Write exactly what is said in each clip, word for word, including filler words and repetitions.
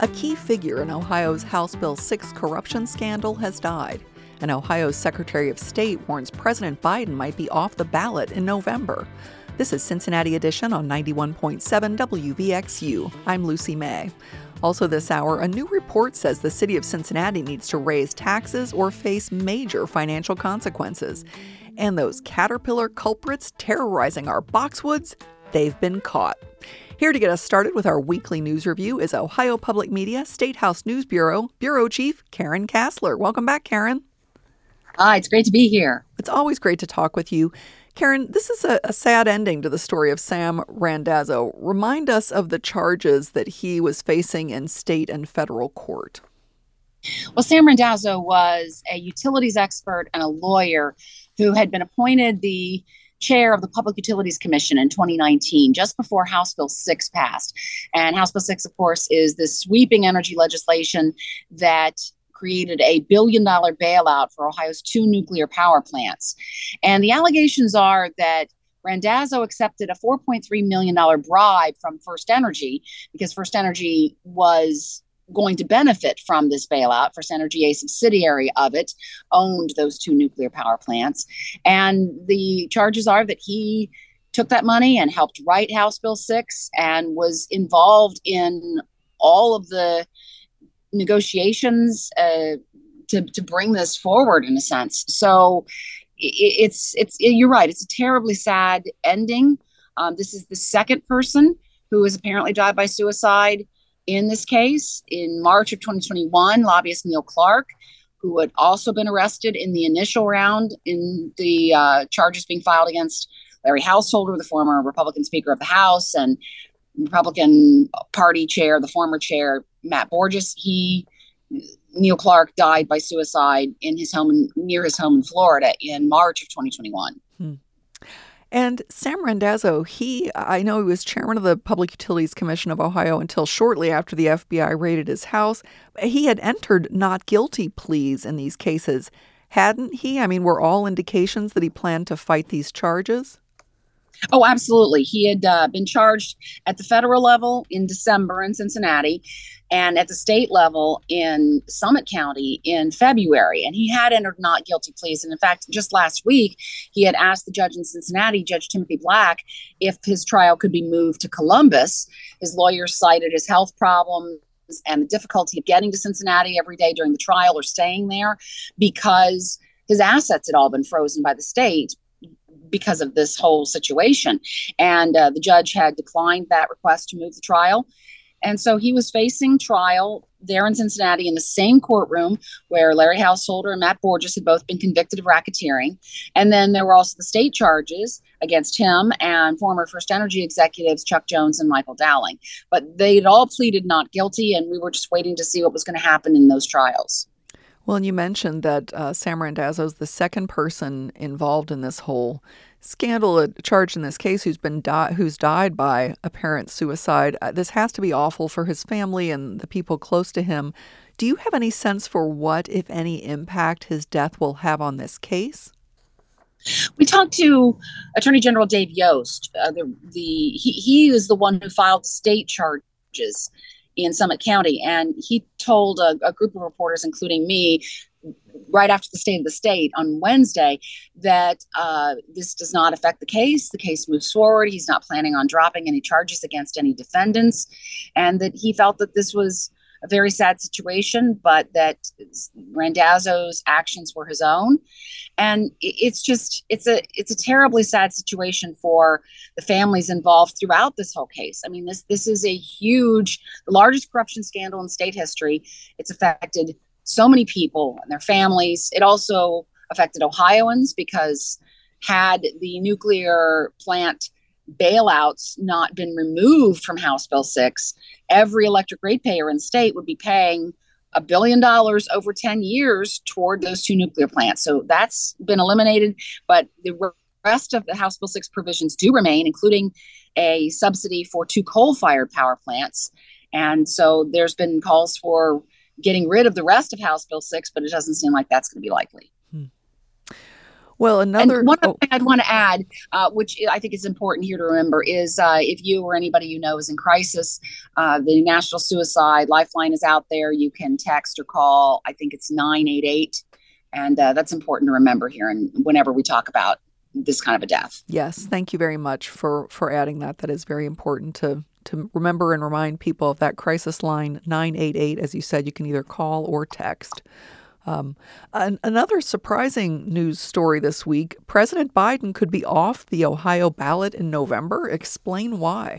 A key figure in Ohio's House Bill six corruption scandal has died, and Ohio's Secretary of State warns President Biden might be off the ballot in November. This is Cincinnati Edition on ninety-one point seven W V X U. I'm Lucy May. Also this hour, a new report says the city of Cincinnati needs to raise taxes or face major financial consequences. And those Caterpillar culprits terrorizing our boxwoods, they've been caught. Here to get us started with our weekly news review is Ohio Public Media State House News Bureau Bureau Chief Karen Kasler. Welcome back, Karen. Hi, it's great to be here. It's always great to talk with you. Karen, this is a, a sad ending to the story of Sam Randazzo. Remind us of the charges that he was facing in state and federal court. Well, Sam Randazzo was a utilities expert and a lawyer who had been appointed the chair of the Public Utilities Commission in twenty nineteen, just before House Bill six passed. And House Bill six, of course, is this sweeping energy legislation that created a billion dollar bailout for Ohio's two nuclear power plants. And the allegations are that Randazzo accepted a four point three million dollars bribe from First Energy because First Energy was going to benefit from this bailout. First Energy, a subsidiary of it, owned those two nuclear power plants. And the charges are that he took that money and helped write House Bill six and was involved in all of the negotiations uh, to, to bring this forward in a sense. So it, it's, it's, you're right. It's a terribly sad ending. Um, this is the second person who has apparently died by suicide in this case. In March of twenty twenty-one, lobbyist Neil Clark, who had also been arrested in the initial round in the uh, charges being filed against Larry Householder, the former Republican Speaker of the House, and Republican Party chair, the former chair, Matt Borges. He, Neil Clark, died by suicide in his home in, near his home in Florida in March of twenty twenty-one. Hmm. And Sam Randazzo, he, I know he was chairman of the Public Utilities Commission of Ohio until shortly after the F B I raided his house. He had entered not guilty pleas in these cases, hadn't he? I mean, were all indications that he planned to fight these charges? Oh, absolutely. He had uh, been charged at the federal level in December in Cincinnati and at the state level in Summit County in February. And he had entered not guilty pleas. And in fact, just last week, he had asked the judge in Cincinnati, Judge Timothy Black, if his trial could be moved to Columbus. His lawyers cited his health problems and the difficulty of getting to Cincinnati every day during the trial or staying there because his assets had all been frozen by the state because of this whole situation. And uh, the judge had declined that request to move the trial. And so he was facing trial there in Cincinnati in the same courtroom where Larry Householder and Matt Borges had both been convicted of racketeering. And then there were also the state charges against him and former First Energy executives Chuck Jones and Michael Dowling. But they'd all pleaded not guilty, and we were just waiting to see what was going to happen in those trials. Well, and you mentioned that uh, Sam Randazzo is the second person involved in this whole scandal, uh, charged in this case, who's been di- who's died by apparent suicide. Uh, this has to be awful for his family and the people close to him. Do you have any sense for what, if any, impact his death will have on this case? We talked to Attorney General Dave Yost. Uh, the, the he, he is the one who filed the state charges in Summit County. And he told a, a group of reporters, including me, right after the State of the State on Wednesday, that uh, this does not affect the case. The case moves forward. He's not planning on dropping any charges against any defendants, and that he felt that this was a very sad situation, but that Randazzo's actions were his own. And it's just, it's a, it's a terribly sad situation for the families involved throughout this whole case. I mean, this, this is a huge, the largest corruption scandal in state history. It's affected so many people and their families. It also affected Ohioans because had the nuclear plant bailouts not been removed from House Bill six, every electric ratepayer in state would be paying a billion dollars over ten years toward those two nuclear plants. So that's been eliminated, but the rest of the House Bill six provisions do remain, including a subsidy for two coal-fired power plants. And so there's been calls for getting rid of the rest of House Bill six, but it doesn't seem like that's going to be likely. Well, And another, one other oh, thing I'd want to add, uh, which I think is important here to remember, is uh, if you or anybody you know is in crisis, uh, the National Suicide Lifeline is out there. You can text or call. I think it's nine eight eight. And uh, that's important to remember here. And whenever we talk about this kind of a death. yes, thank you very much for, for adding that. That is very important to, to remember and remind people of that crisis line, nine eight eight. As you said, you can either call or text. Um, an, another surprising news story this week, President Biden could be off the Ohio ballot in November. Explain why.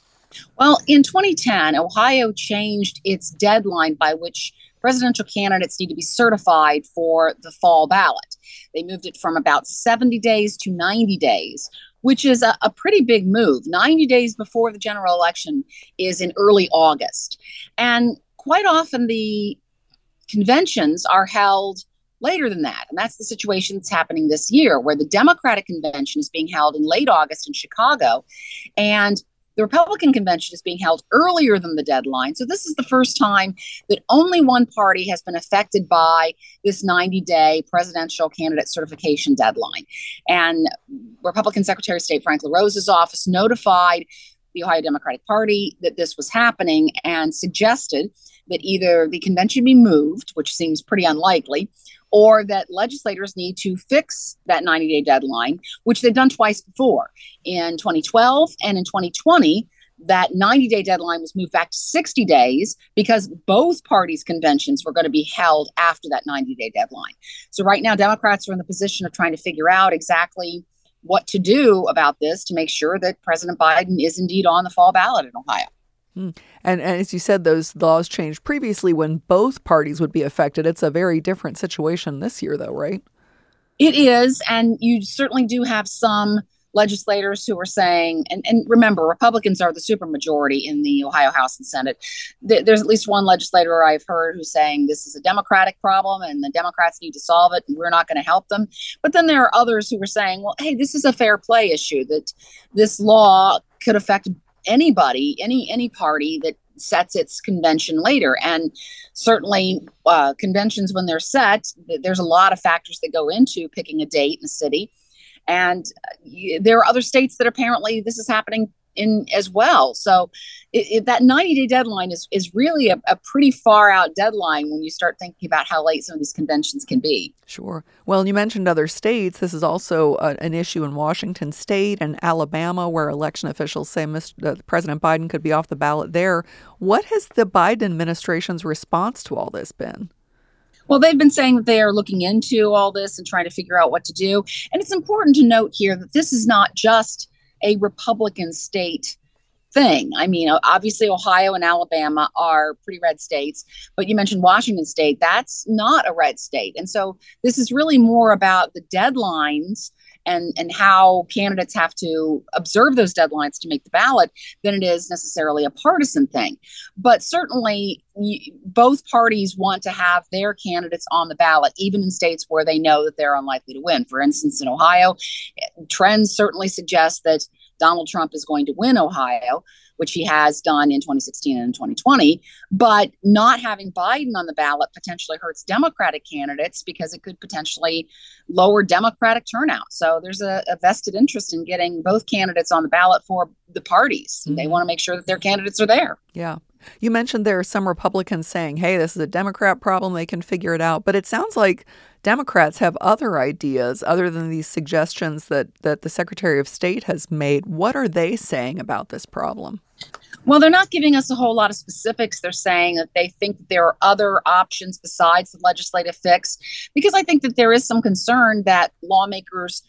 Well, in twenty ten, Ohio changed its deadline by which presidential candidates need to be certified for the fall ballot. They moved it from about seventy days to ninety days, which is a, a pretty big move. ninety days before the general election is in early August. And quite often the conventions are held later than that. And that's the situation that's happening this year, where the Democratic convention is being held in late August in Chicago, and the Republican convention is being held earlier than the deadline. So this is the first time that only one party has been affected by this ninety-day presidential candidate certification deadline. And Republican Secretary of State Frank LaRosa's office notified the Ohio Democratic Party that this was happening and suggested that either the convention be moved, which seems pretty unlikely, or that legislators need to fix that ninety-day deadline, which they've done twice before. In twenty twelve and in twenty twenty, that ninety-day deadline was moved back to sixty days because both parties' conventions were going to be held after that ninety-day deadline. So right now, Democrats are in the position of trying to figure out exactly what to do about this to make sure that President Biden is indeed on the fall ballot in Ohio. And, and as you said, those laws changed previously when both parties would be affected. It's a very different situation this year, though, right? It is. And you certainly do have some legislators who are saying, and, and remember, Republicans are the supermajority in the Ohio House and Senate. There's at least one legislator I've heard who's saying this is a Democratic problem and the Democrats need to solve it and we're not going to help them. But then there are others who are saying, well, hey, this is a fair play issue, that this law could affect anybody, any any party that sets its convention later. And certainly uh, conventions, when they're set, there's a lot of factors that go into picking a date in a city. And uh, there are other states that apparently this is happening in as well. So it, it, that ninety-day deadline is is really a, a pretty far out deadline when you start thinking about how late some of these conventions can be. Sure. Well, you mentioned other states. This is also a, an issue in Washington State and Alabama, where election officials say Mister Uh, President Biden could be off the ballot there. What has the Biden administration's response to all this been? Well, they've been saying that they are looking into all this and trying to figure out what to do. And it's important to note here that this is not just a Republican state thing. I mean, obviously, Ohio and Alabama are pretty red states, but you mentioned Washington State. That's not a red state. And so this is really more about the deadlines and, and how candidates have to observe those deadlines to make the ballot than it is necessarily a partisan thing. But certainly, you, both parties want to have their candidates on the ballot, even in states where they know that they're unlikely to win. For instance, in Ohio, trends certainly suggest that Donald Trump is going to win Ohio, which he has done in twenty sixteen and in twenty twenty. But not having Biden on the ballot potentially hurts Democratic candidates because it could potentially lower Democratic turnout. So there's a, a vested interest in getting both candidates on the ballot for the parties. Mm-hmm. They want to make sure that their candidates are there. Yeah. You mentioned there are some Republicans saying, hey, this is a Democrat problem. They can figure it out. But it sounds like Democrats have other ideas other than these suggestions that, that the Secretary of State has made. What are they saying about this problem? Well, they're not giving us a whole lot of specifics. They're saying that they think that there are other options besides the legislative fix, because I think that there is some concern that lawmakers,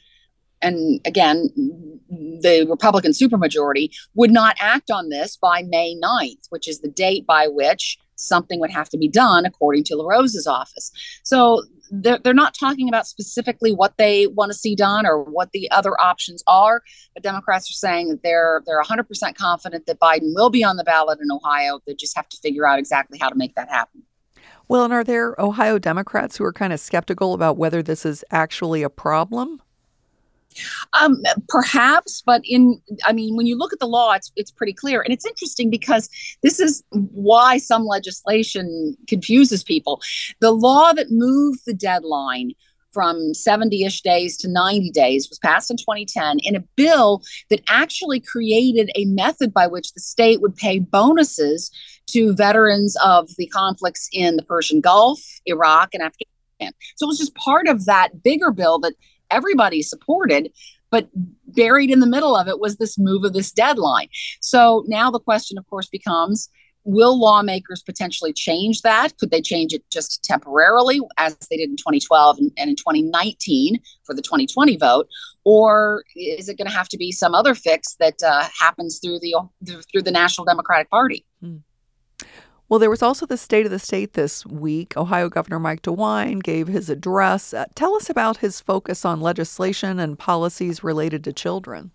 and again, the Republican supermajority, would not act on this by May ninth, which is the date by which something would have to be done, according to LaRosa's office. So they're, they're not talking about specifically what they want to see done or what the other options are. But Democrats are saying that they're they're one hundred percent confident that Biden will be on the ballot in Ohio. They just have to figure out exactly how to make that happen. Well, and are there Ohio Democrats who are kind of skeptical about whether this is actually a problem? Um, perhaps, but in, I mean, when you look at the law, it's it's pretty clear. And it's interesting because this is why some legislation confuses people. The law that moved the deadline from seventy-ish days to ninety days, was passed in twenty ten in a bill that actually created a method by which the state would pay bonuses to veterans of the conflicts in the Persian Gulf, Iraq, and Afghanistan. So it was just part of that bigger bill that everybody supported, but buried in the middle of it was this move of this deadline. So now the question, of course, becomes, will lawmakers potentially change that? Could they change it just temporarily, as they did in twenty twelve and, and in twenty nineteen for the twenty twenty vote? Or is it going to have to be some other fix that uh, happens through the through the National Democratic Party? Hmm. Well, there was also the State of the State this week. Ohio Governor Mike DeWine gave his address. Uh, tell us about his focus on legislation and policies related to children.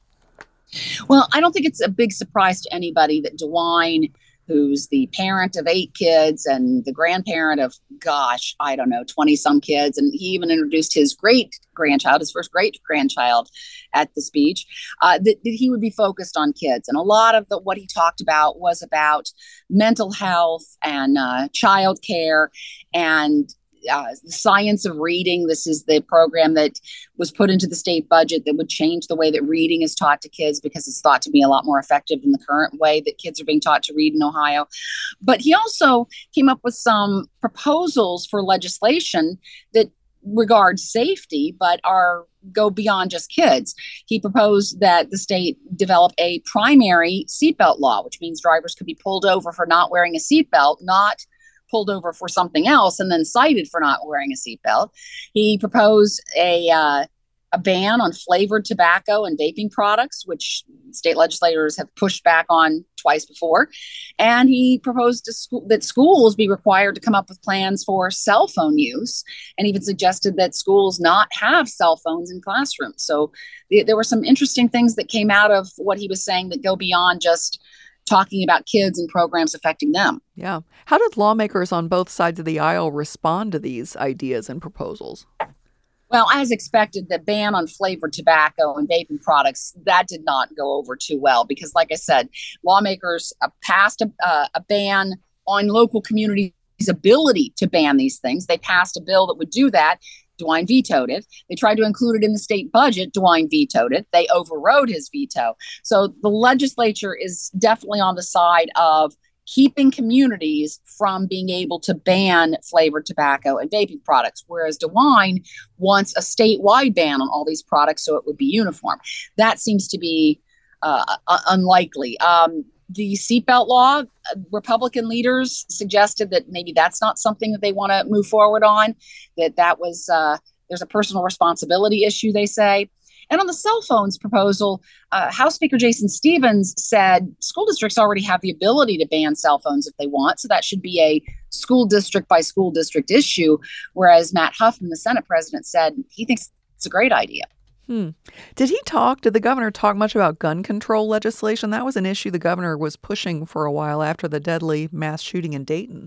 Well, I don't think it's a big surprise to anybody that DeWine, who's the parent of eight kids and the grandparent of, gosh, I don't know, twenty some kids. And he even introduced his great grandchild, his first great grandchild at the speech, uh, that, that he would be focused on kids. And a lot of the, what he talked about was about mental health and uh, child care and Uh, the science of reading. This is the program that was put into the state budget that would change the way that reading is taught to kids, because it's thought to be a lot more effective than the current way that kids are being taught to read in Ohio. But he also came up with some proposals for legislation that regard safety, but are go beyond just kids. He proposed that the state develop a primary seatbelt law, which means drivers could be pulled over for not wearing a seatbelt, not pulled over for something else and then cited for not wearing a seatbelt. He proposed a uh, a ban on flavored tobacco and vaping products, which state legislators have pushed back on twice before. And he proposed to school, that schools be required to come up with plans for cell phone use, and even suggested that schools not have cell phones in classrooms. So th- there were some interesting things that came out of what he was saying that go beyond just talking about kids and programs affecting them. Yeah. How did lawmakers on both sides of the aisle respond to these ideas and proposals? Well, as expected, the ban on flavored tobacco and vaping products, that did not go over too well because, like I said, lawmakers uh, passed a, uh, a ban on local communities' ability to ban these things. They passed a bill that would do that. DeWine vetoed it. They tried to include it in the state budget. DeWine vetoed it. They overrode his veto. So the legislature is definitely on the side of keeping communities from being able to ban flavored tobacco and vaping products, whereas DeWine wants a statewide ban on all these products so it would be uniform. That seems to be uh, uh, unlikely. Um, the seatbelt law, Republican leaders suggested that maybe that's not something that they want to move forward on, that that was, uh, there's a personal responsibility issue, they say. And on the cell phones proposal, uh, House Speaker Jason Stephens said school districts already have the ability to ban cell phones if they want. So that should be a school district by school district issue. Whereas Matt Huffman, the Senate president, said he thinks it's a great idea. Hmm. Did he talk, did the governor talk much about gun control legislation? That was an issue the governor was pushing for a while after the deadly mass shooting in Dayton.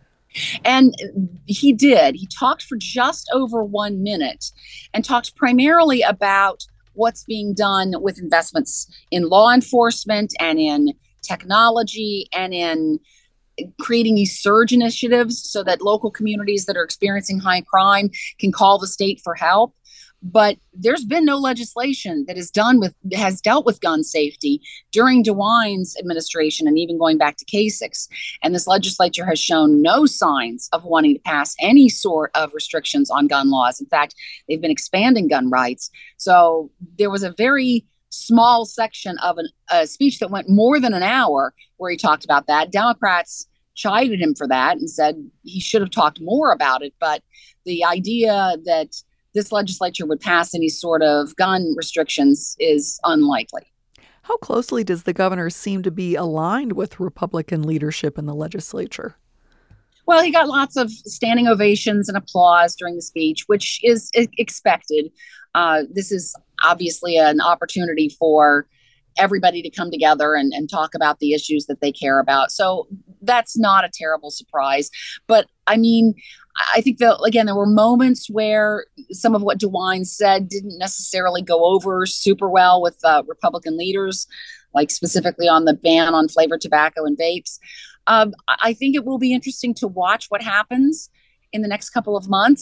And he did. He talked for just over one minute and talked primarily about what's being done with investments in law enforcement and in technology and in creating these surge initiatives so that local communities that are experiencing high crime can call the state for help. But there's been no legislation that is done with has dealt with gun safety during DeWine's administration and even going back to Kasich. And this legislature has shown no signs of wanting to pass any sort of restrictions on gun laws. In fact, they've been expanding gun rights. So there was a very small section of an, a speech that went more than an hour where he talked about that. Democrats chided him for that and said he should have talked more about it. But the idea that this legislature would pass any sort of gun restrictions is unlikely. How closely does the governor seem to be aligned with Republican leadership in the legislature? Well, he got lots of standing ovations and applause during the speech, which is expected. Uh, this is obviously an opportunity for everybody to come together and, and talk about the issues that they care about. So that's not a terrible surprise. But I mean, I think that, again, there were moments where some of what DeWine said didn't necessarily go over super well with uh, Republican leaders, like specifically on the ban on flavored tobacco and vapes. Um, I think it will be interesting to watch what happens in the next couple of months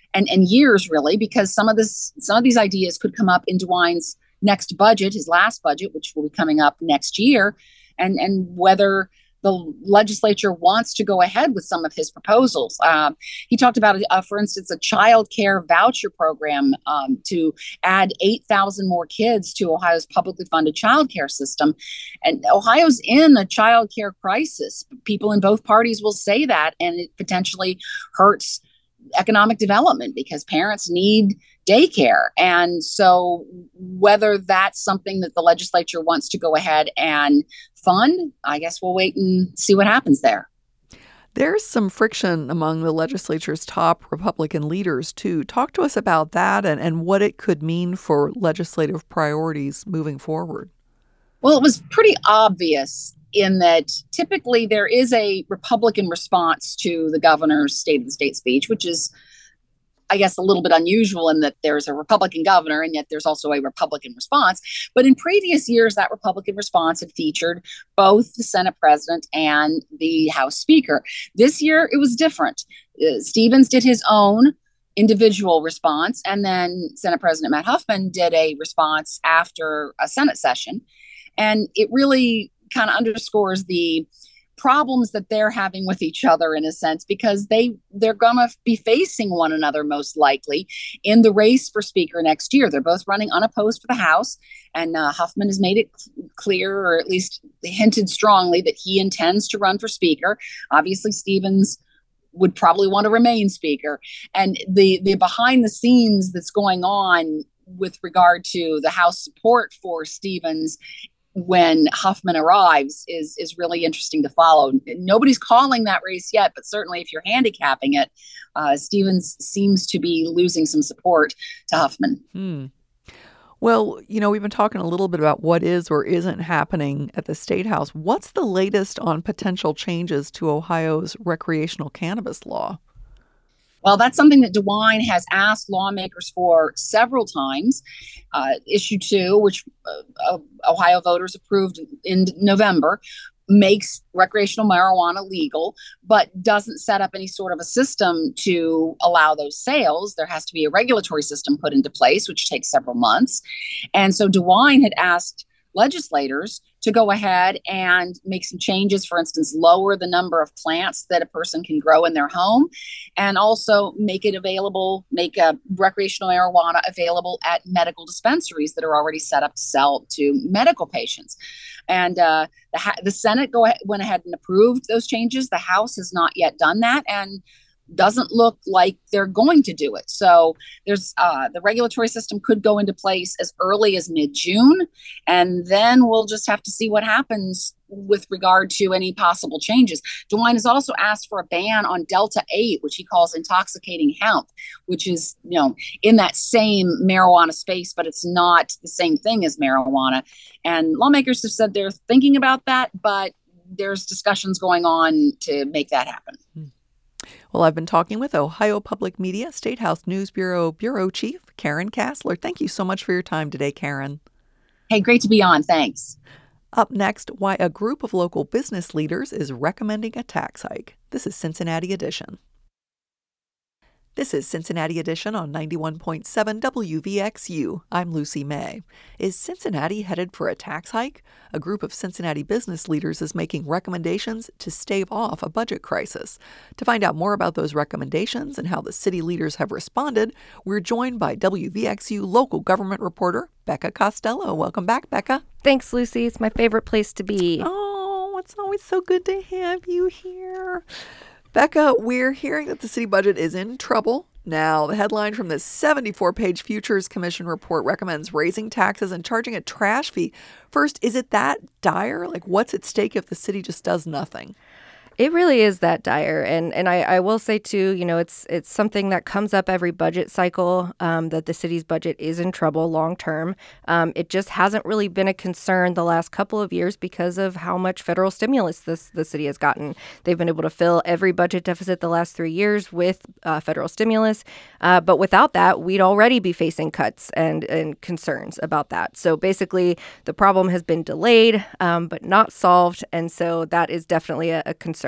and, and years, really, because some of this, some of these ideas could come up in DeWine's next budget, his last budget, which will be coming up next year, and, and whether the legislature wants to go ahead with some of his proposals. Um, he talked about, uh, for instance, a child care voucher program um, to add eight thousand more kids to Ohio's publicly funded child care system. And Ohio's in a child care crisis. People in both parties will say that, and it potentially hurts economic development because parents need daycare. And so whether that's something that the legislature wants to go ahead and fund, I guess we'll wait and see what happens there. There's some friction among the legislature's top Republican leaders, too. Talk to us about that and, and what it could mean for legislative priorities moving forward. Well, it was pretty obvious in that typically there is a Republican response to the governor's State of the State speech, which is, I guess, a little bit unusual in that there's a Republican governor and yet there's also a Republican response. But in previous years, that Republican response had featured both the Senate president and the House Speaker. This year, it was different. Uh, Stevens did his own individual response, and then Senate President Matt Huffman did a response after a Senate session. And it really kind of underscores the problems that they're having with each other in a sense, because they they're gonna be facing one another most likely in the race for Speaker next year. They're both running unopposed for the House, and uh, Huffman has made it cl- clear, or at least hinted strongly, that he intends to run for Speaker. Obviously, Stevens would probably want to remain Speaker, and the the behind the scenes that's going on with regard to the House support for Stevens when Huffman arrives is is really interesting to follow. Nobody's calling that race yet, but certainly if you're handicapping it, uh, Stevens seems to be losing some support to Huffman. Hmm. Well, you know, we've been talking a little bit about what is or isn't happening at the State House. What's the latest on potential changes to Ohio's recreational cannabis law? Well, that's something that DeWine has asked lawmakers for several times. Uh, issue two, which uh, Ohio voters approved in November, makes recreational marijuana legal, but doesn't set up any sort of a system to allow those sales. There has to be a regulatory system put into place, which takes several months. And so DeWine had asked legislators to go ahead and make some changes, for instance, lower the number of plants that a person can grow in their home, and also make it available, make a recreational marijuana available at medical dispensaries that are already set up to sell to medical patients. And uh, the, the Senate go ahead, went ahead and approved those changes. The House has not yet done that, and doesn't look like they're going to do it. So there's uh, the regulatory system could go into place as early as mid-June, and then we'll just have to see what happens with regard to any possible changes. DeWine has also asked for a ban on Delta eight, which he calls intoxicating hemp, which is, you know, in that same marijuana space, but it's not the same thing as marijuana. And lawmakers have said they're thinking about that, but there's discussions going on to make that happen. Hmm. Well, I've been talking with Ohio Public Media State House News Bureau Bureau Chief Karen Kasler. Thank you so much for your time today, Karen. Hey, great to be on. Thanks. Up next, why a group of local business leaders is recommending a tax hike. This is Cincinnati Edition. This is Cincinnati Edition on ninety-one point seven W V X U. I'm Lucy May. Is Cincinnati headed for a tax hike? A group of Cincinnati business leaders is making recommendations to stave off a budget crisis. To find out more about those recommendations and how the city leaders have responded, we're joined by W V X U local government reporter Becca Costello. Welcome back, Becca. Thanks, Lucy. It's my favorite place to be. Oh, it's always so good to have you here. Becca, we're hearing that the city budget is in trouble. Now, the headline from this seventy-four page Futures Commission report recommends raising taxes and charging a trash fee. First, is it that dire? Like, what's at stake if the city just does nothing? It really is that dire. And and I, I will say, too, you know, it's it's something that comes up every budget cycle, um, that the city's budget is in trouble long term. Um, it just hasn't really been a concern the last couple of years because of how much federal stimulus this the city has gotten. They've been able to fill every budget deficit the last three years with uh, federal stimulus. Uh, but without that, we'd already be facing cuts and, and concerns about that. So basically, the problem has been delayed, um, but not solved. And so that is definitely a, a concern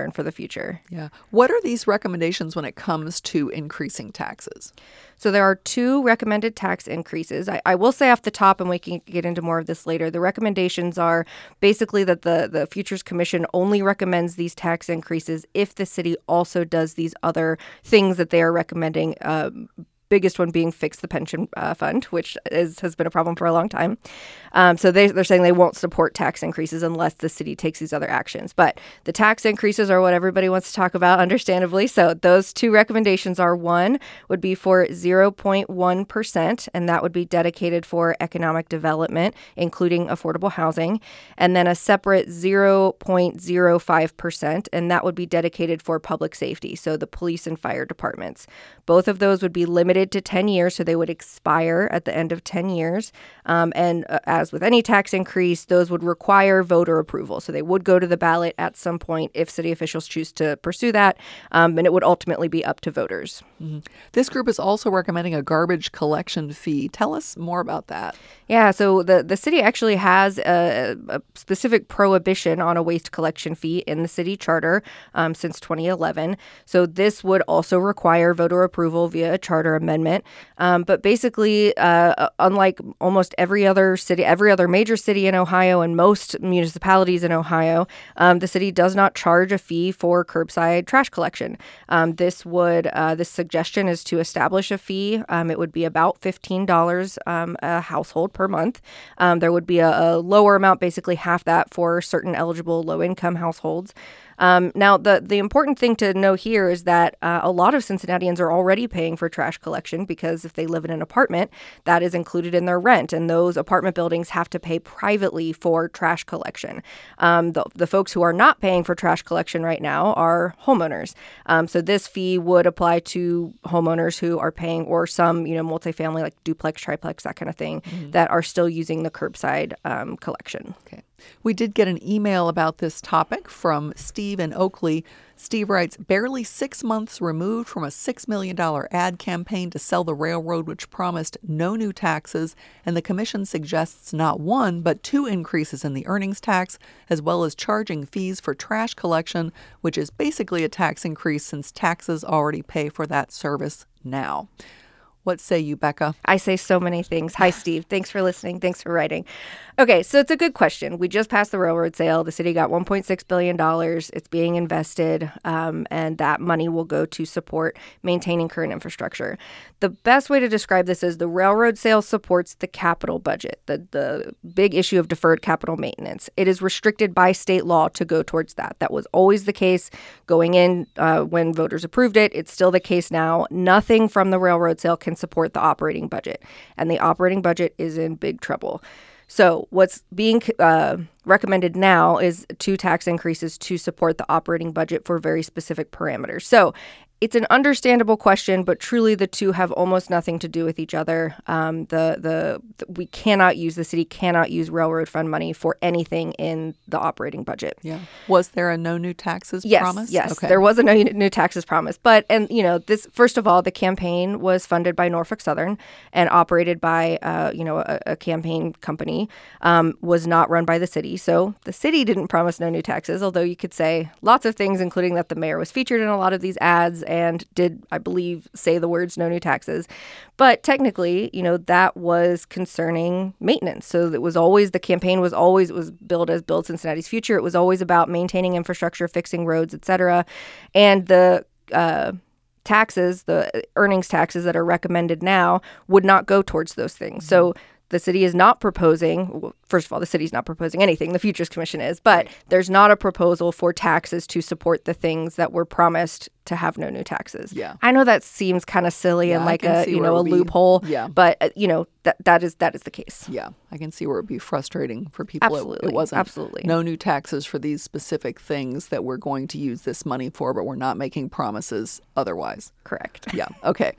concern for the future. Yeah. What are these recommendations when it comes to increasing taxes? So there are two recommended tax increases. I, I will say off the top, and we can get into more of this later, the recommendations are basically that the, the Futures Commission only recommends these tax increases if the city also does these other things that they are recommending, um, biggest one being fix the pension uh, fund, which is, has been a problem for a long time. Um, so they, they're saying they won't support tax increases unless the city takes these other actions. But the tax increases are what everybody wants to talk about, understandably. So those two recommendations are, one would be for zero point one percent, and that would be dedicated for economic development, including affordable housing, and then a separate zero point zero five percent, and that would be dedicated for public safety, so the police and fire departments. Both of those would be limited to ten years, so they would expire at the end of ten years. Um, and uh, as with any tax increase, those would require voter approval. So they would go to the ballot at some point if city officials choose to pursue that, um, and it would ultimately be up to voters. Mm-hmm. This group is also recommending a garbage collection fee. Tell us more about that. Yeah, so the, the city actually has a, a specific prohibition on a waste collection fee in the city charter um, since twenty eleven. So this would also require voter approval via a charter amendment. Um, but basically, uh, unlike almost every other city, every other major city in Ohio and most municipalities in Ohio, um, the city does not charge a fee for curbside trash collection. Um, this would, uh, this suggestion is to establish a fee. Um, it would be about fifteen dollars um, a household per month. Um, there would be a, a lower amount, basically half that, for certain eligible low-income households. Um, now, the, the important thing to know here is that uh, a lot of Cincinnatians are already paying for trash collection because if they live in an apartment, that is included in their rent, and those apartment buildings have to pay privately for trash collection. Um, the, the folks who are not paying for trash collection right now are homeowners. Um, so this fee would apply to homeowners who are paying, or some, you know, multifamily, like duplex, triplex, that kind of thing, mm-hmm. that are still using the curbside um, collection. Okay. We did get an email about this topic from Steve in Oakley. Steve writes, barely six months removed from a six million dollars ad campaign to sell the railroad, which promised no new taxes, and the commission suggests not one, but two increases in the earnings tax, as well as charging fees for trash collection, which is basically a tax increase since taxes already pay for that service now. What say you, Becca? I say so many things. Hi, Steve. Thanks for listening. Thanks for writing. Okay, so it's a good question. We just passed the railroad sale. The city got one point six billion dollars. It's being invested, um, and that money will go to support maintaining current infrastructure. The best way to describe this is the railroad sale supports the capital budget, the, the big issue of deferred capital maintenance. It is restricted by state law to go towards that. That was always the case going in uh, when voters approved it. It's still the case now. Nothing from the railroad sale can support the operating budget, and the operating budget is in big trouble. So what's being uh, recommended now is two tax increases to support the operating budget for very specific parameters. So it's an understandable question, but truly the two have almost nothing to do with each other. Um, the, the the we cannot use, the city cannot use railroad fund money for anything in the operating budget. Yeah. Was there a no new taxes yes, promise? Yes, okay. There was a no new taxes promise. But, and you know, this, first of all, the campaign was funded by Norfolk Southern and operated by, uh, you know, a, a campaign company, um, was not run by the city. So the city didn't promise no new taxes, although you could say lots of things, including that the mayor was featured in a lot of these ads and did, I believe, say the words no new taxes. But technically, you know, that was concerning maintenance. So it was always, the campaign was always, it was billed as Build Cincinnati's Future. It was always about maintaining infrastructure, fixing roads, et cetera. And the uh, taxes, the earnings taxes that are recommended now would not go towards those things. Mm-hmm. So the city is not proposing, well, first of all, the city's not proposing anything. The Futures Commission is, but right. There's not a proposal for taxes to support the things that were promised to have no new taxes. Yeah. I know that seems kind of silly yeah, and like a, you know, a loophole, be, yeah. but uh, you know, that that is that is the case. Yeah. I can see where it would be frustrating for people. Absolutely. It, it wasn't Absolutely. no new taxes for these specific things that we're going to use this money for, but we're not making promises otherwise. Correct. Yeah. Okay.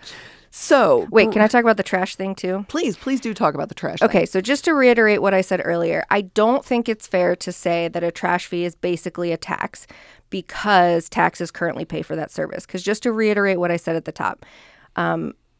So wait, can I talk about the trash thing too? Please, please do talk about the trash Okay, thing. so just to reiterate what I said earlier, I don't think it's fair to say that a trash fee is basically a tax because taxes currently pay for that service. Because just to reiterate what I said at the top, um,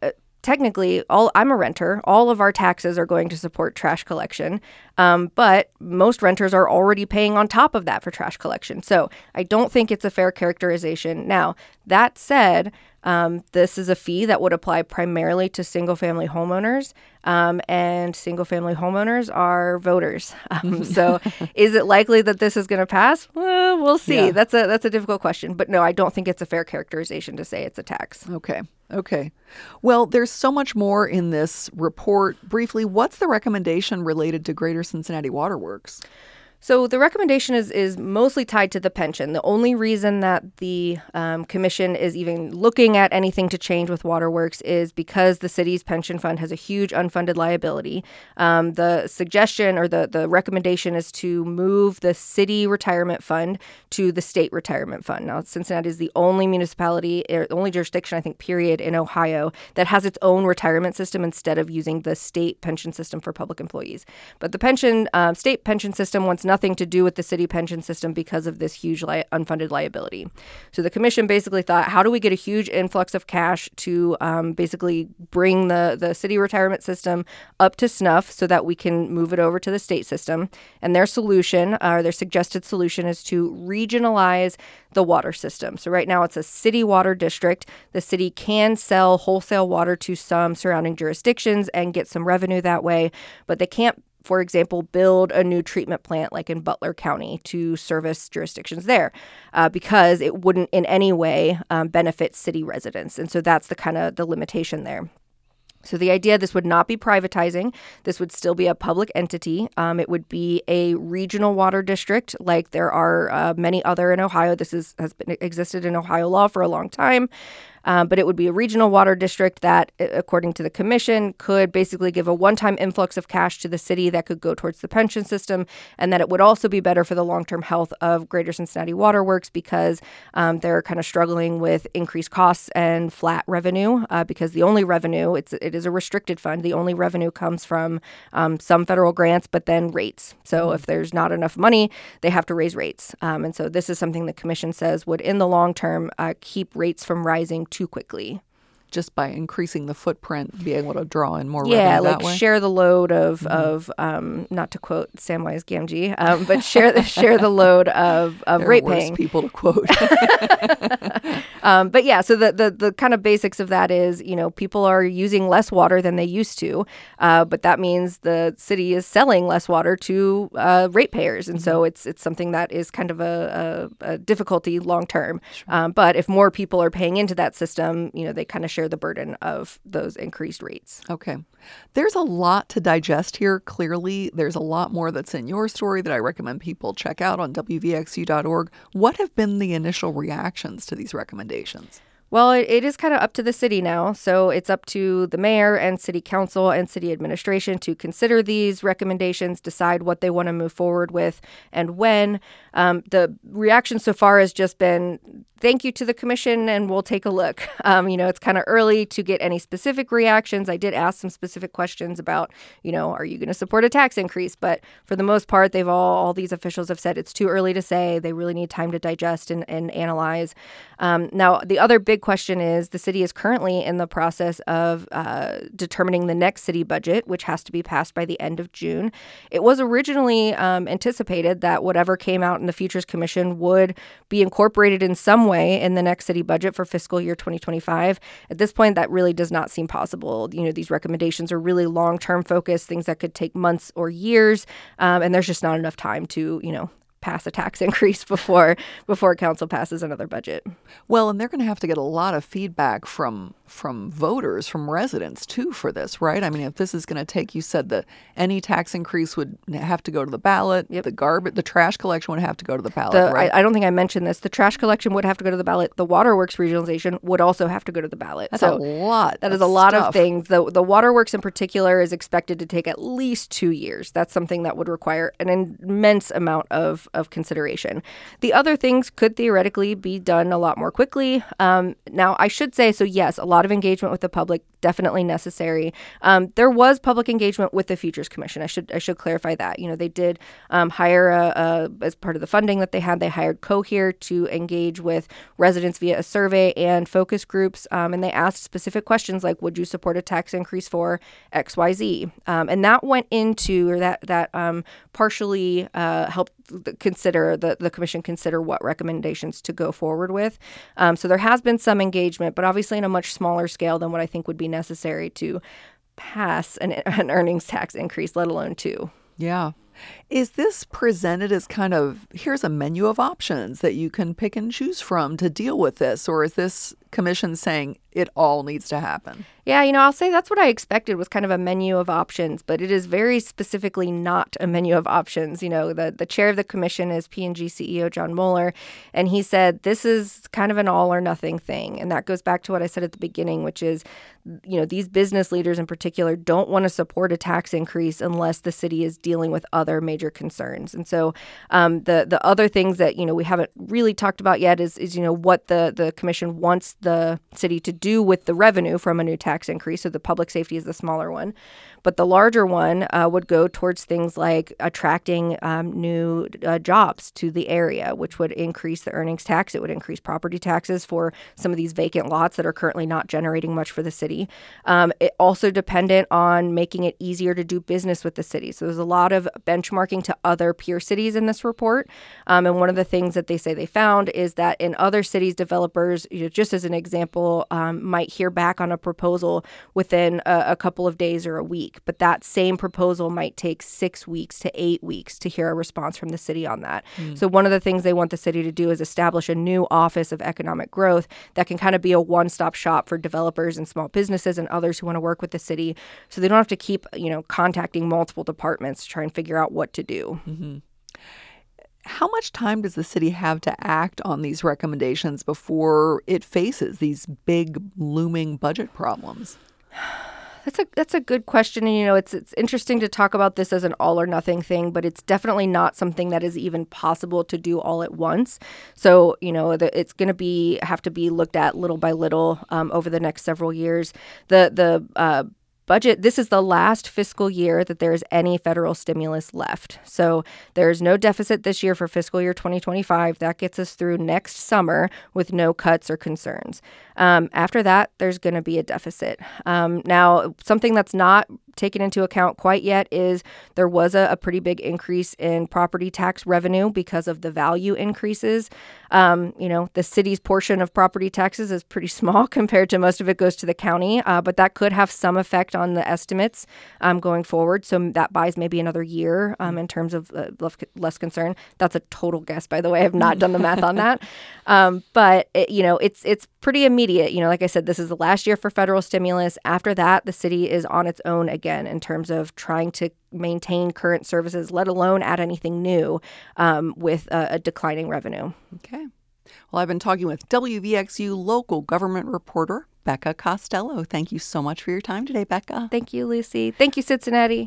technically, all I'm a renter. All of our taxes are going to support trash collection. Um, but most renters are already paying on top of that for trash collection. So I don't think it's a fair characterization. Now, that said, um, this is a fee that would apply primarily to single-family homeowners, um, and single-family homeowners are voters. Um, so is it likely that this is going to pass? Well, we'll see. Yeah. That's a that's a difficult question. But no, I don't think it's a fair characterization to say it's a tax. Okay. Okay. Well, there's so much more in this report. Briefly, what's the recommendation related to Greater Cincinnati Water Works? So the recommendation is is mostly tied to the pension. The only reason that the um, commission is even looking at anything to change with Waterworks is because the city's pension fund has a huge unfunded liability. Um, the suggestion or the, the recommendation is to move the city retirement fund to the state retirement fund. Now, Cincinnati is the only municipality, or only jurisdiction, I think, period, in Ohio that has its own retirement system instead of using the state pension system for public employees. But the pension uh, state pension system wants nothing nothing to do with the city pension system because of this huge li- unfunded liability. So the commission basically thought, how do we get a huge influx of cash to um, basically bring the, the city retirement system up to snuff so that we can move it over to the state system? And their solution, or uh, their suggested solution, is to regionalize the water system. So right now it's a city water district. The city can sell wholesale water to some surrounding jurisdictions and get some revenue that way, but they can't, for example, build a new treatment plant like in Butler County to service jurisdictions there uh, because it wouldn't in any way um, benefit city residents. And so that's the kind of the limitation there. So the idea, this would not be privatizing. This would still be a public entity. Um, it would be a regional water district like there are uh, many other in Ohio. This is, has been existed in Ohio law for a long time. Um, but it would be a regional water district that, according to the commission, could basically give a one-time influx of cash to the city that could go towards the pension system, and that it would also be better for the long-term health of Greater Cincinnati Water Works because um, they're kind of struggling with increased costs and flat revenue uh, because the only revenue, it's it is a restricted fund. The only revenue comes from um, some federal grants, but then rates. So mm-hmm. if there's not enough money, they have to raise rates. Um, and so this is something the commission says would, in the long term, uh, keep rates from rising too quickly. Just by increasing the footprint, be able to draw in more yeah, revenue that like way? share the load of, mm-hmm. of um, not to quote Samwise Gamgee, um, but share the share the load of, of there rate are worse paying. people to quote. um, but yeah, so the, the the kind of basics of that is, you know, people are using less water than they used to, uh, but that means the city is selling less water to uh, ratepayers, and mm-hmm. so it's it's something that is kind of a, a, a difficulty long term. Sure. Um, but if more people are paying into that system, you know, they kind of share the burden of those increased rates. Okay. There's a lot to digest here. Clearly, there's a lot more that's in your story that I recommend people check out on W V X U dot org. What have been the initial reactions to these recommendations? Well, it, it is kind of up to the city now. So it's up to the mayor and city council and city administration to consider these recommendations, decide what they want to move forward with and when. Um, the reaction so far has just been, thank you to the commission and we'll take a look. Um, you know, it's kind of early to get any specific reactions. I did ask some specific questions about, you know, are you going to support a tax increase? But for the most part, they've all, all these officials have said it's too early to say. They really need time to digest and, and analyze. Um, now, the other big question is the city is currently in the process of uh, determining the next city budget, which has to be passed by the end of June. It was originally um, anticipated that whatever came out in the Futures Commission would be incorporated in some way in the next city budget for fiscal year twenty twenty-five. At this point, that really does not seem possible. You know, these recommendations are really long-term focused, things that could take months or years, um, and there's just not enough time to, you know, pass a tax increase before before council passes another budget. Well, and they're going to have to get a lot of feedback from from voters, from residents too for this, right? I mean, if this is going to take, you said that any tax increase would have to go to the ballot. Yep. The garbage, the trash collection would have to go to the ballot, the, right? I, I don't think I mentioned this. The trash collection would have to go to the ballot. The Waterworks regionalization would also have to go to the ballot. That's so a lot. That is a lot stuff. of things. The the Waterworks in particular is expected to take at least two years. That's something that would require an immense amount of of consideration. The other things could theoretically be done a lot more quickly. Um, now, I should say, so yes, a lot of engagement with the public, definitely necessary. Um, there was public engagement with the Futures Commission. I should I should clarify that. You know, they did um, hire, a, a, as part of the funding that they had, they hired Cohere to engage with residents via a survey and focus groups, um, and they asked specific questions like, would you support a tax increase for X Y Z? Um, and that went into, or that, that um, partially uh, helped consider, the, the commission consider what recommendations to go forward with. Um, so there has been some engagement, but obviously in a much smaller scale than what I think would be necessary to pass an, an earnings tax increase, let alone two. Yeah. Is this presented as kind of, here's a menu of options that you can pick and choose from to deal with this? Or is this commission saying it all needs to happen? Yeah, you know, I'll say that's what I expected, was kind of a menu of options, but it is very specifically not a menu of options. You know, the, the chair of the commission is P and G C E O John Moeller, and he said this is kind of an all or nothing thing. And that goes back to what I said at the beginning, which is, you know, these business leaders in particular don't want to support a tax increase unless the city is dealing with other major concerns. And so um, the the other things that, you know, we haven't really talked about yet is, is, you know, what the, the commission wants the city to do with the revenue from a new tax increase. So the public safety is the smaller one. But the larger one uh, would go towards things like attracting um, new uh, jobs to the area, which would increase the earnings tax. It would increase property taxes for some of these vacant lots that are currently not generating much for the city. Um, it also dependent on making it easier to do business with the city. So there's a lot of benchmarking to other peer cities in this report. Um, and one of the things that they say they found is that in other cities, developers, you know, just as an example, um, might hear back on a proposal within a, a couple of days or a week. But that same proposal might take six weeks to eight weeks to hear a response from the city on that. Mm. So one of the things they want the city to do is establish a new Office of Economic Growth that can kind of be a one-stop shop for developers and small businesses and others who want to work with the city, so they don't have to keep, you know, contacting multiple departments to try and figure out what to do. Mm-hmm. How much time does the city have to act on these recommendations before it faces these big looming budget problems? That's a that's a good question. And, you know, it's it's interesting to talk about this as an all or nothing thing, but it's definitely not something that is even possible to do all at once. So, you know, the, it's going to be have to be looked at little by little um, over the next several years. The the uh, budget, this is the last fiscal year that there is any federal stimulus left. So there's no deficit this year for fiscal year twenty twenty-five. That gets us through next summer with no cuts or concerns. Um, after that, there's going to be a deficit. Um, now, something that's not taken into account quite yet is there was a, a pretty big increase in property tax revenue because of the value increases. Um, you know, the city's portion of property taxes is pretty small compared to most of it goes to the county, uh, but that could have some effect on the estimates um, going forward. So that buys maybe another year um, in terms of uh, less concern. That's a total guess, by the way. I have not done the math on that. Um, but, it, you know, it's it's pretty immediate. You know, like I said, this is the last year for federal stimulus. After that, the city is on its own again in terms of trying to maintain current services, let alone add anything new um, with a, a declining revenue. Okay. Well, I've been talking with W V X U local government reporter Becca Costello. Thank you so much for your time today, Becca. Thank you, Lucy. Thank you, Cincinnati.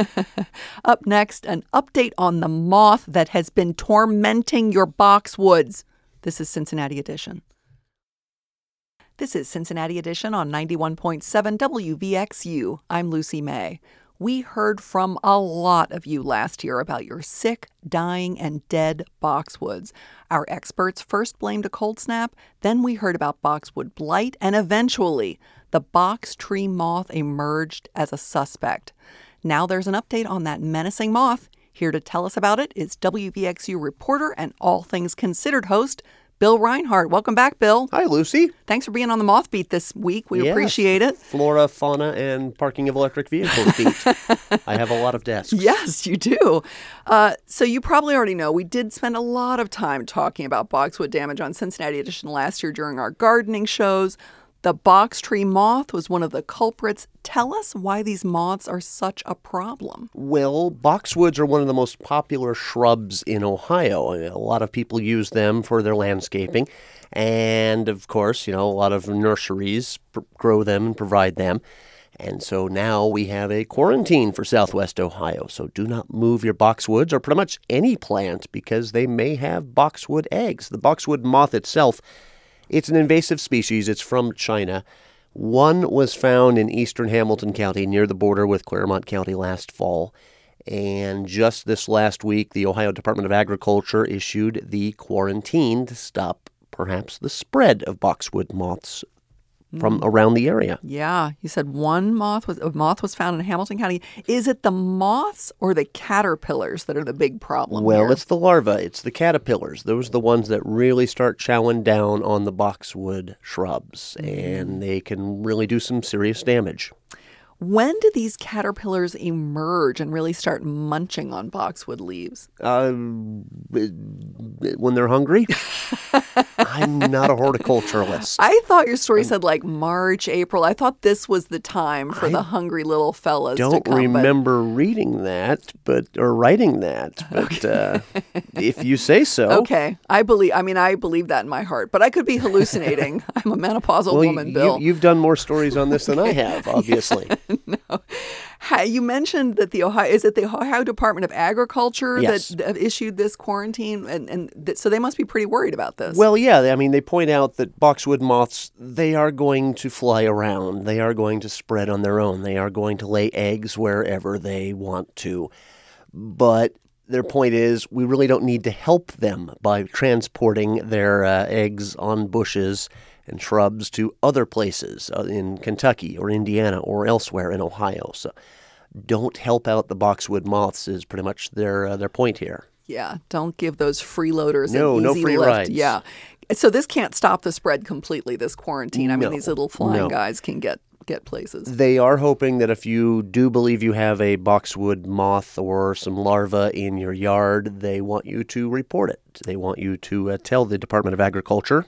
Up next, an update on the moth that has been tormenting your boxwoods. This is Cincinnati Edition. This is Cincinnati Edition on ninety-one point seven W V X U. I'm Lucy May. We heard from a lot of you last year about your sick, dying, and dead boxwoods. Our experts first blamed a cold snap, then we heard about boxwood blight, and eventually the box tree moth emerged as a suspect. Now there's an update on that menacing moth. Here to tell us about it is W V X U reporter and All Things Considered host, Bill Reinhardt. Welcome back, Bill. Hi, Lucy. Thanks for being on the Moth Beat this week. We yes. appreciate it. Flora, fauna, and parking of electric vehicles beat. I have a lot of desks. Yes, you do. Uh, so you probably already know we did spend a lot of time talking about boxwood damage on Cincinnati Edition last year during our gardening shows. The box tree moth was one of the culprits. Tell us why these moths are such a problem. Well, boxwoods are one of the most popular shrubs in Ohio. A lot of people use them for their landscaping. And, of course, you know, a lot of nurseries pr- grow them and provide them. And so now we have a quarantine for Southwest Ohio. So do not move your boxwoods or pretty much any plant because they may have boxwood eggs. The boxwood moth itself, it's an invasive species. It's from China. One was found in eastern Hamilton County near the border with Claremont County last fall. And just this last week, the Ohio Department of Agriculture issued the quarantine to stop perhaps the spread of boxwood moths from around the area. Yeah, you said one moth was a moth was found in Hamilton County. Is it the moths or the caterpillars that are the big problem Well, here? it's the larvae. It's the caterpillars. Those are the ones that really start chowing down on the boxwood shrubs, and they can really do some serious damage. When do these caterpillars emerge and really start munching on boxwood leaves? Uh, when they're hungry? I'm not a horticulturalist. I thought your story said like March, April. I thought this was the time for I the hungry little fellas to don't come. but- remember reading that, but or writing that. But uh, if you say so. Okay, I believe. I mean, I believe that in my heart, but I could be hallucinating. I'm a menopausal Well, woman, you, Bill. you've done more stories on this than I have, obviously. No. Hi, you mentioned that the Ohio is it the Ohio Department of Agriculture Yes. that, that issued this quarantine, and and th- so they must be pretty worried about this. Well, yeah, I mean, they point out that boxwood moths, they are going to fly around. They are going to spread on their own. They are going to lay eggs wherever they want to. But their point is we really don't need to help them by transporting their uh, eggs on bushes and shrubs to other places uh, in Kentucky or Indiana or elsewhere in Ohio. So don't help out the boxwood moths is pretty much their uh, their point here. yeah, don't give those freeloaders No, an no easy free lift. rides. Yeah, so this can't stop the spread completely. This quarantine. I mean, No, these little flying no. guys can get get places. They are hoping that if you do believe you have a boxwood moth or some larvae in your yard, they want you to report it. They want you to uh, tell the Department of Agriculture.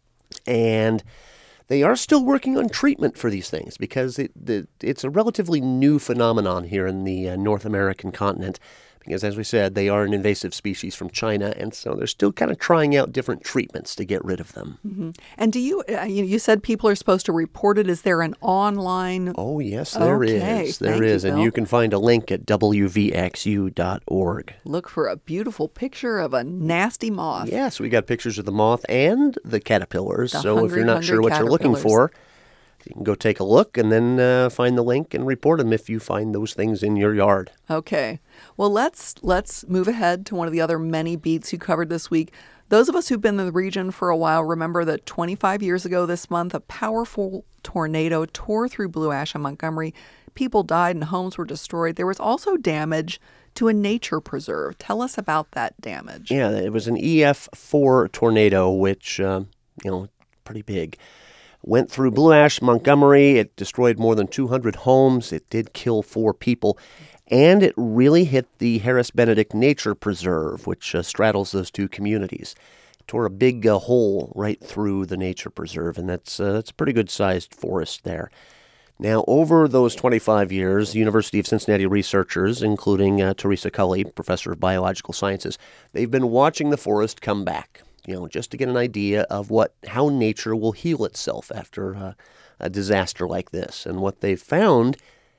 And they are still working on treatment for these things because it, the, it's a relatively new phenomenon here in the uh, North American continent. Because, as we said, they are an invasive species from China, and so they're still kind of trying out different treatments to get rid of them. Mm-hmm. And do you, uh, you you said people are supposed to report it? Is there an online? Oh, yes, there is. Okay, There thank you, is, and Bill. you can find a link at w v x u dot org. Look for a beautiful picture of a nasty moth. Yes, we got pictures of the moth and the caterpillars. The so if hungry, you're not hungry sure what you're looking caterpillars. for, you can go take a look and then uh, find the link and report them if you find those things in your yard. Okay. Well, let's let's move ahead to one of the other many beats you covered this week. Those of us who've been in the region for a while remember that twenty-five years ago this month, a powerful tornado tore through Blue Ash and Montgomery. People died and homes were destroyed. There was also damage to a nature preserve. Tell us about that damage. Yeah, it was an E F four tornado, which, uh, you know, pretty big. Went through Blue Ash, Montgomery. It destroyed more than two hundred homes. It did kill four people. And it really hit the Harris Benedict Nature Preserve, which uh, straddles those two communities. It tore a big uh, hole right through the nature preserve, and that's, uh, that's a pretty good-sized forest there. Now, over those twenty-five years, University of Cincinnati researchers, including uh, Teresa Cully, professor of biological sciences, they've been watching the forest come back. You know, just to get an idea of what how nature will heal itself after uh, a disaster like this. And what they've found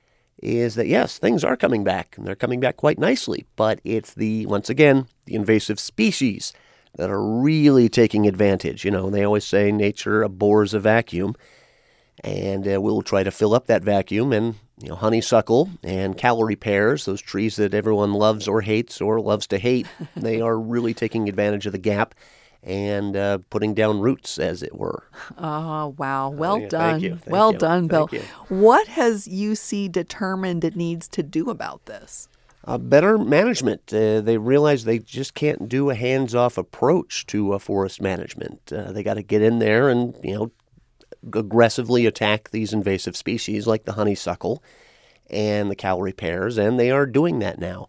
is that, yes, things are coming back, and they're coming back quite nicely. But it's the, once again, the invasive species that are really taking advantage. You know, they always say nature abhors a vacuum, and uh, we'll try to fill up that vacuum. And, you know, honeysuckle and Callery pears, those trees that everyone loves or hates or loves to hate, they are really taking advantage of the gap and uh, putting down roots, as it were. Oh, wow. Well yeah, done. thank you, thank well you, done, Bill. thank What has U C determined it needs to do about this? Uh, better management. Uh, they realize they just can't do a hands-off approach to uh, forest management. Uh, they got to get in there and, you know, aggressively attack these invasive species like the honeysuckle and the Callery pears, and they are doing that now.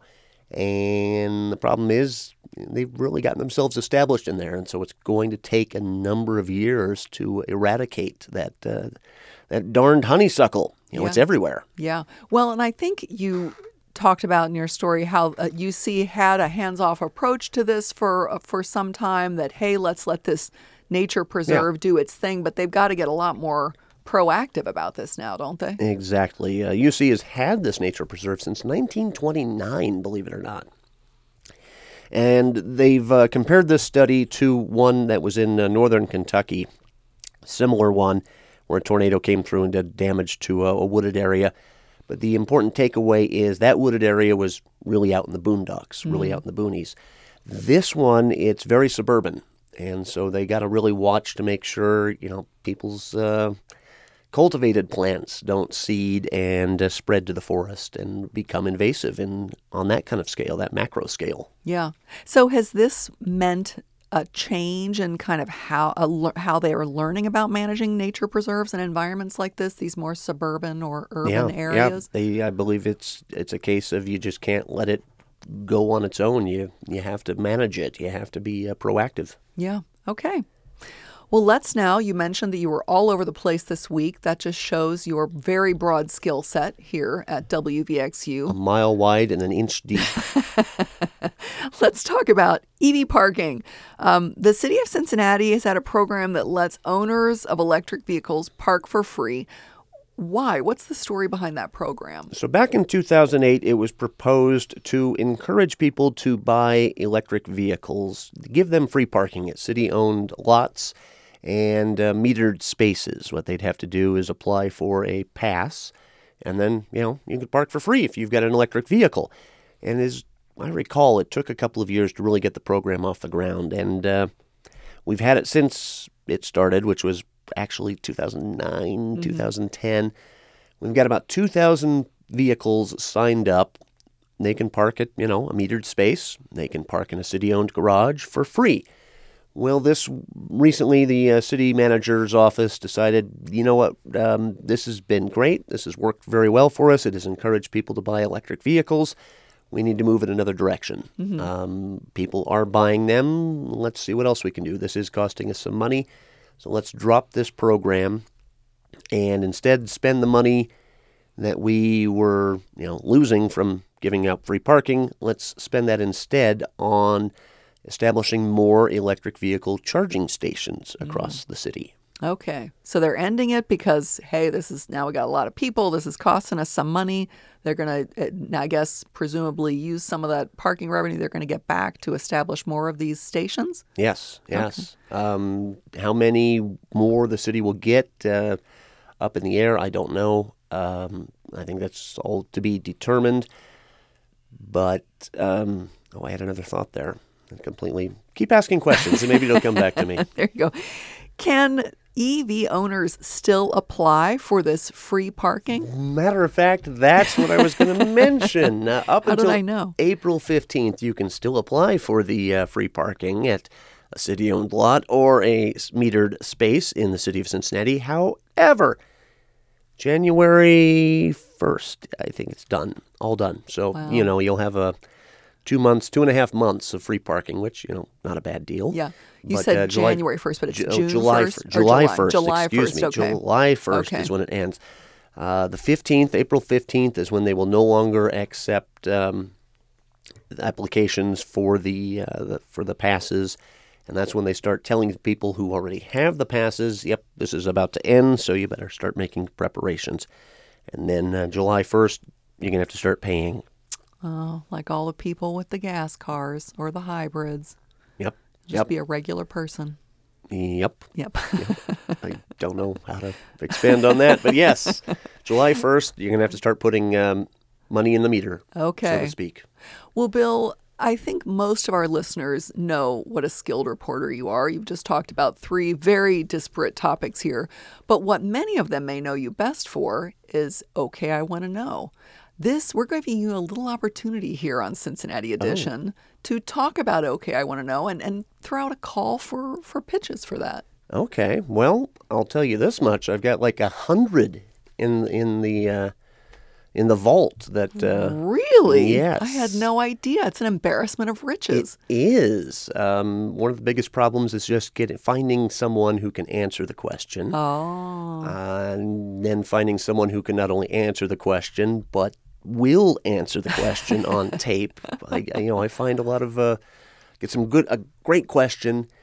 And the problem is they've really gotten themselves established in there, and so it's going to take a number of years to eradicate that uh, that darned honeysuckle. You know, Yeah. it's everywhere. Yeah. Well, and I think you talked about in your story how uh, U C had a hands-off approach to this for uh, for some time, that, hey, let's let this nature preserve do its thing, but they've got to get a lot more proactive about this now, don't they? Exactly. Uh, U C has had this nature preserve since nineteen twenty-nine, believe it or not. And they've uh, compared this study to one that was in uh, northern Kentucky, similar one, where a tornado came through and did damage to a, a wooded area. But the important takeaway is that wooded area was really out in the boondocks, really mm. out in the boonies. This one, it's very suburban. And so they got to really watch to make sure, you know, people's uh, cultivated plants don't seed and uh, spread to the forest and become invasive in on that kind of scale, that macro scale. Yeah. So has this meant a change in kind of how uh, how they are learning about managing nature preserves and environments like this, these more suburban or urban yeah, areas? Yeah, they, I believe it's it's a case of you just can't let it go on its own. You you have to manage it. You have to be uh, proactive. Yeah. Okay. Well, let's now, you mentioned that you were all over the place this week. That just shows your very broad skill set here at W V X U. A mile wide and an inch deep. Let's talk about E V parking. Um, the city of Cincinnati has had a program that lets owners of electric vehicles park for free. Why? What's the story behind that program? So back in two thousand eight, it was proposed to encourage people to buy electric vehicles, give them free parking at city-owned lots and uh, metered spaces. What they'd have to do is apply for a pass, and then, you know, you could park for free if you've got an electric vehicle. And as I recall, it took a couple of years to really get the program off the ground, and uh, we've had it since it started, which was actually two thousand nine, mm-hmm. two thousand ten. We've got about two thousand vehicles signed up. They can park at, you know, a metered space. They can park in a city-owned garage for free. Well, this recently, the uh, city manager's office decided, you know what, um, this has been great. This has worked very well for us. It has encouraged people to buy electric vehicles. We need to move in another direction. Mm-hmm. Um, people are buying them. Let's see what else we can do. This is costing us some money. So let's drop this program and instead spend the money that we were, you know, losing from giving out free parking. Let's spend that instead on establishing more electric vehicle charging stations across mm. the city. Okay. So they're ending it because, hey, this is now we got a lot of people. This is costing us some money. They're going to, I guess, presumably use some of that parking revenue they're going to get back to establish more of these stations? Yes, yes. Okay. Um, how many more the city will get uh, up in the air, I don't know. Um, I think that's all to be determined. But, um, oh, I had another thought there. I completely keep asking questions and maybe it'll come back to me. There you go. Can E V owners still apply for this free parking? Matter of fact, that's what I was going to mention. Uh, up How until did I know? April fifteenth, you can still apply for the uh, free parking at a city-owned lot or a metered space in the city of Cincinnati. However, January first, I think it's done, all done. So, wow. you know, you'll have a two months, two and a half months of free parking, which, you know, not a bad deal. Yeah. You but, said uh, July, January first, but it's Ju- June July, first? July, July first, July excuse first, me. okay. July first okay. is when it ends. Uh, the fifteenth, April fifteenth, is when they will no longer accept um, applications for the, uh, the for the passes. And that's when they start telling people who already have the passes, yep, this is about to end, so you better start making preparations. And then uh, July first, you're going to have to start paying. Oh, like all the people with the gas cars or the hybrids. Yep. Just yep. be a regular person. Yep. Yep. yep. I don't know how to expand on that, but yes, July first, you're going to have to start putting um, money in the meter, okay. so to speak. Well, Bill, I think most of our listeners know what a skilled reporter you are. You've just talked about three very disparate topics here, but what many of them may know you best for is, okay, I want to know. This, we're giving you a little opportunity here on Cincinnati Edition oh. to talk about Okay, I Want to Know, and, and throw out a call for, for pitches for that. Okay. Well, I'll tell you this much. I've got like a hundred in in the uh, in the vault that uh, Really? Yes. I had no idea. It's an embarrassment of riches. It is. Um, one of the biggest problems is just getting finding someone who can answer the question. Oh. Uh, and then finding someone who can not only answer the question, but will answer the question on tape. I, you know, I find a lot of, uh, get some good, a great question,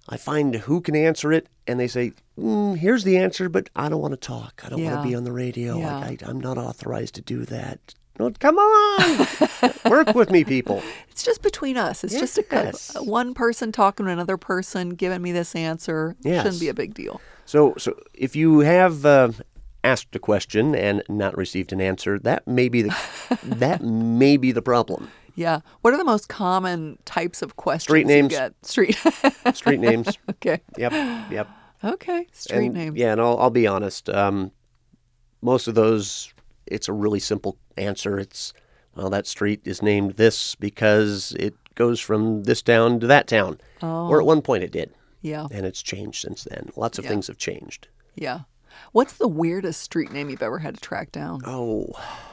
I find who can answer it, and they say, mm, here's the answer, but I don't want to talk. I don't Yeah. want to be on the radio. Yeah. Like, I, I'm not authorized to do that. No, come on. Work with me, people. It's just between us. It's just a, Yes. a one person talking to another person, giving me this answer. Yes. Shouldn't be a big deal. So, so if you have uh, asked a question and not received an answer, that may be the that may be the problem. Yeah. What are the most common types of questions Street you names. get? Street. Street names. Okay. Yep. Yep. Okay. Street And, names. Yeah, and I'll, I'll be honest. Um, most of those, it's a really simple answer. It's, well, that street is named this because it goes from this town to that town. Oh. Or at one point it did. Yeah. And it's changed since then. Lots of Yeah. things have changed. Yeah. What's the weirdest street name you've ever had to track down? Oh,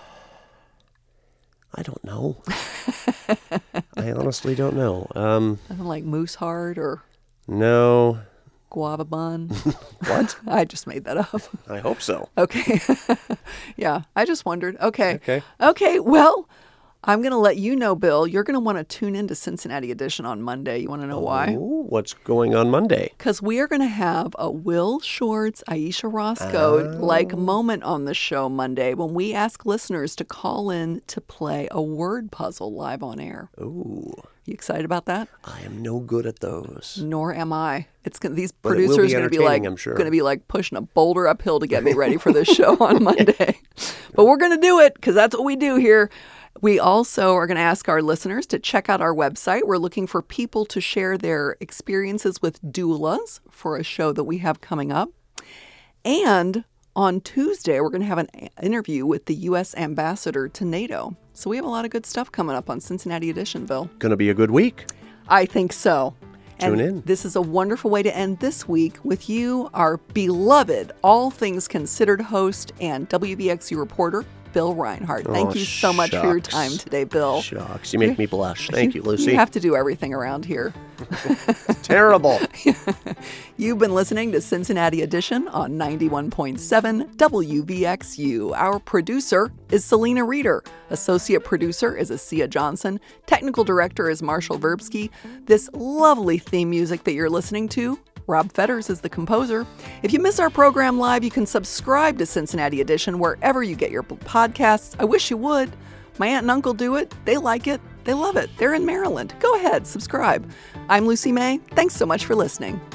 I don't know. I honestly don't know. Um, Nothing like Moose Heart or no. Guava Bun? What? I just made that up. I hope so. Okay. Yeah. I just wondered. Okay. Okay. Okay. Well, I'm going to let you know, Bill. You're going to want to tune into Cincinnati Edition on Monday. You want to know why? Ooh, what's going on Monday? Because we are going to have a Will Shorts, Aisha Roscoe like moment on the show Monday when we ask listeners to call in to play a word puzzle live on air. Ooh, You excited about that? I am no good at those. Nor am I. It's gonna, these But it will be producers are going to be like entertaining, I'm sure. going to be like pushing a boulder uphill to get me ready for this show on Monday. But we're going to do it because that's what we do here. We also are going to ask our listeners to check out our website. We're looking for people to share their experiences with doulas for a show that we have coming up. And on Tuesday, we're going to have an interview with the U S ambassador to NATO. So we have a lot of good stuff coming up on Cincinnati Edition, Bill. Going to be a good week. I think so. Tune and in. This is a wonderful way to end this week with you, our beloved All Things Considered host and W V X U reporter, Bill Reinhardt. Thank Oh, you so much for your shucks. time today, Bill. Shucks, you make me blush. Thank you, Lucy. You have to do everything around here. Terrible. You've been listening to Cincinnati Edition on ninety-one point seven W V X U. Our producer is Selena Reeder. Associate producer is Asia Johnson. Technical director is Marshall Verbsky. This lovely theme music that you're listening to, Rob Fetters is the composer. If you miss our program live, you can subscribe to Cincinnati Edition wherever you get your podcasts. I wish you would. My aunt and uncle do it. They like it. They love it. They're in Maryland. Go ahead, subscribe. I'm Lucy May. Thanks so much for listening.